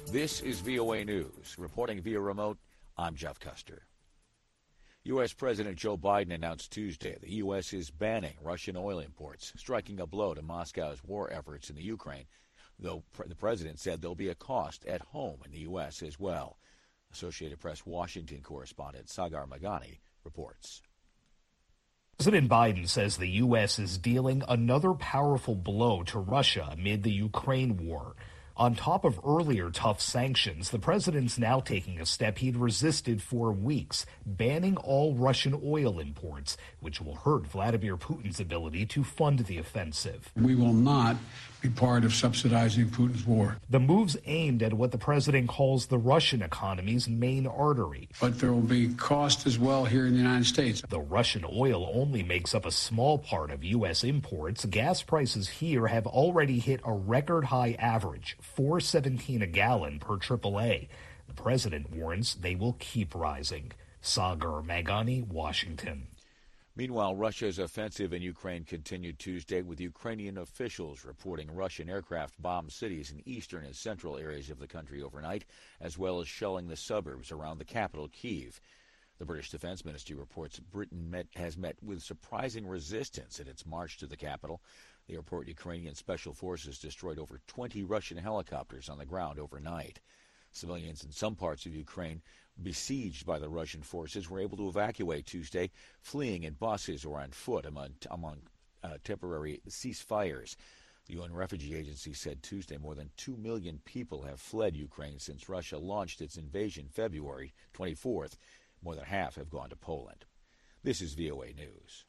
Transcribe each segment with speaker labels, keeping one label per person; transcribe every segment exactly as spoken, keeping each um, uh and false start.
Speaker 1: This is V O A News. Reporting via remote, I'm Jeff Custer. U S. President Joe Biden announced Tuesday the U S is banning Russian oil imports, striking a blow to Moscow's war efforts in the Ukraine, though the president said there'll be a cost at home in the U S as well. Associated Press Washington correspondent Sagar Meghani reports.
Speaker 2: President Biden says the U S is dealing another powerful blow to Russia amid the Ukraine war. On top of earlier tough sanctions, the president's now taking a step he'd resisted for weeks, banning all Russian oil imports, which will hurt Vladimir Putin's ability to fund the offensive.
Speaker 3: We will not be part of subsidizing Putin's war.
Speaker 2: The move's aimed at what the president calls the Russian economy's main artery.
Speaker 3: But there will be cost as well here in the United States.
Speaker 2: The Russian oil only makes up a small part of U S imports. Gas prices here have already hit a record high average, four seventeen a gallon per triple A. The president warns they will keep rising. Sagar Meghani, Washington.
Speaker 1: Meanwhile, Russia's offensive in Ukraine continued Tuesday, with Ukrainian officials reporting Russian aircraft bombed cities in eastern and central areas of the country overnight, as well as shelling the suburbs around the capital, Kyiv. The British Defense Ministry reports Britain met, has met with surprising resistance in its march to the capital. They report Ukrainian special forces destroyed over twenty Russian helicopters on the ground overnight. Civilians in some parts of Ukraine besieged by the Russian forces were able to evacuate Tuesday, fleeing in buses or on foot among, among uh, temporary ceasefires. The U N Refugee Agency said Tuesday more than two million people have fled Ukraine since Russia launched its invasion February twenty-fourth. More than half have gone to Poland. This is V O A News.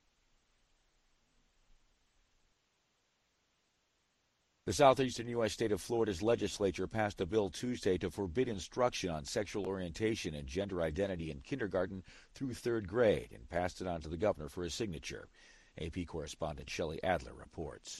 Speaker 1: The southeastern U S state of Florida's legislature passed a bill Tuesday to forbid instruction on sexual orientation and gender identity in kindergarten through third grade and passed it on to the governor for his signature. A P correspondent Shelley Adler reports.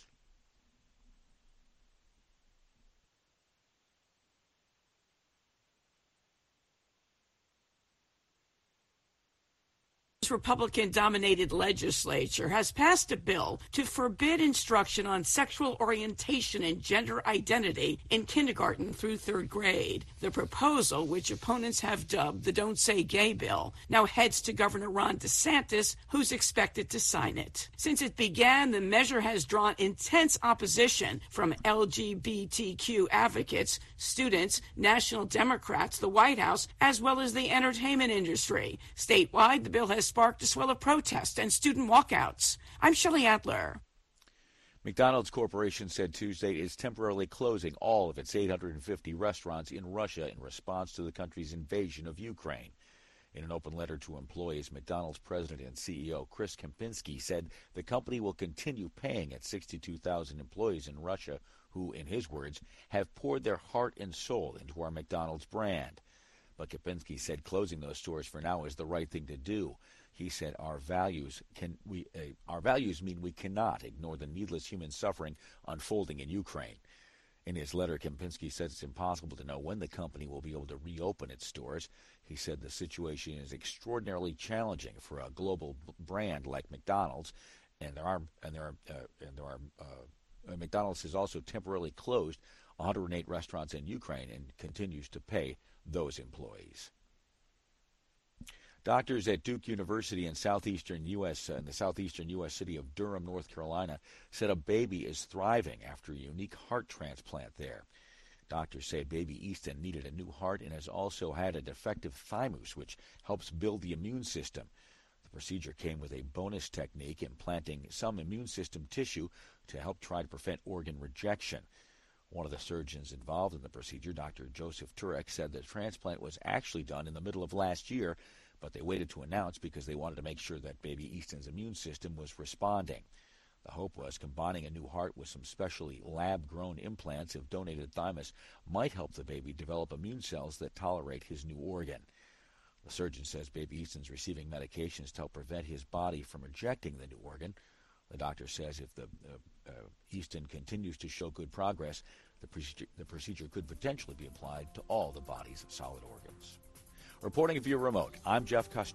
Speaker 4: Republican-dominated legislature has passed a bill to forbid instruction on sexual orientation and gender identity in kindergarten through third grade. The proposal, which opponents have dubbed the Don't Say Gay bill, now heads to Governor Ron DeSantis, who's expected to sign it. Since it began, the measure has drawn intense opposition from L G B T Q advocates, students, national Democrats, the White House, as well as the entertainment industry. Statewide, the bill has sparked a swell of protests and student walkouts. I'm Shelley Adler.
Speaker 1: McDonald's Corporation said Tuesday it is temporarily closing all of its eight hundred fifty restaurants in Russia in response to the country's invasion of Ukraine. In an open letter to employees, McDonald's president and C E O Chris Kempinski said the company will continue paying its sixty-two thousand employees in Russia who, in his words, have poured their heart and soul into our McDonald's brand. But Kempinski said closing those stores for now is the right thing to do. He said our values can we uh, our values mean we cannot ignore the needless human suffering unfolding in Ukraine. In his letter, Kempinski says it's impossible to know when the company will be able to reopen its stores. He said the situation is extraordinarily challenging for a global brand like McDonald's, and there are and there are uh, and there are uh, McDonald's has also temporarily closed one hundred eight restaurants in Ukraine and continues to pay those employees. Doctors at Duke University in southeastern U S uh, in the southeastern U S city of Durham, North Carolina, said a baby is thriving after a unique heart transplant there. Doctors say baby Easton needed a new heart and has also had a defective thymus, which helps build the immune system. The procedure came with a bonus technique, implanting some immune system tissue to help try to prevent organ rejection. One of the surgeons involved in the procedure, Doctor Joseph Turek, said the transplant was actually done in the middle of last year, but they waited to announce because they wanted to make sure that baby Easton's immune system was responding. The hope was combining a new heart with some specially lab-grown implants of donated thymus might help the baby develop immune cells that tolerate his new organ. The surgeon says baby Easton's receiving medications to help prevent his body from rejecting the new organ. The doctor says if the uh, uh, Easton continues to show good progress, the procedure, the procedure could potentially be applied to all the body's solid organs. Reporting via remote, I'm Jeff Custer.